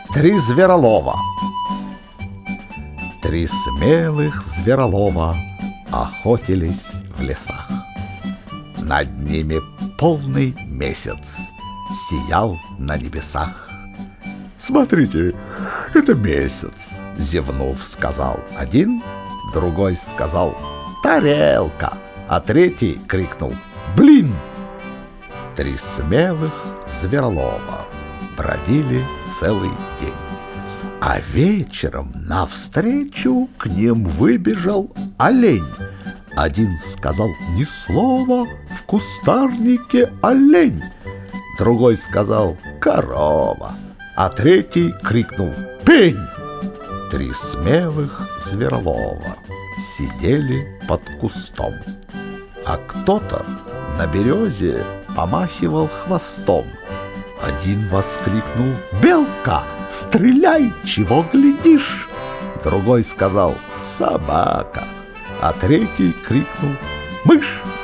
Три зверолова. Три смелых зверолова охотились в лесах. Над ними полный месяц сиял на небесах. «Смотрите, это месяц!» — зевнув, сказал один, другой сказал «тарелка», а третий крикнул «блин!». Три смелых зверолова бродили целый день, а вечером навстречу к ним выбежал олень. Один сказал «ни слова, в кустарнике олень», другой сказал «корова», а третий крикнул «пень!». Три смелых зверолова сидели под кустом, а кто-то на березе помахивал хвостом. Один воскликнул «белка, стреляй, чего глядишь!». Другой сказал «собака», а третий крикнул «мышь,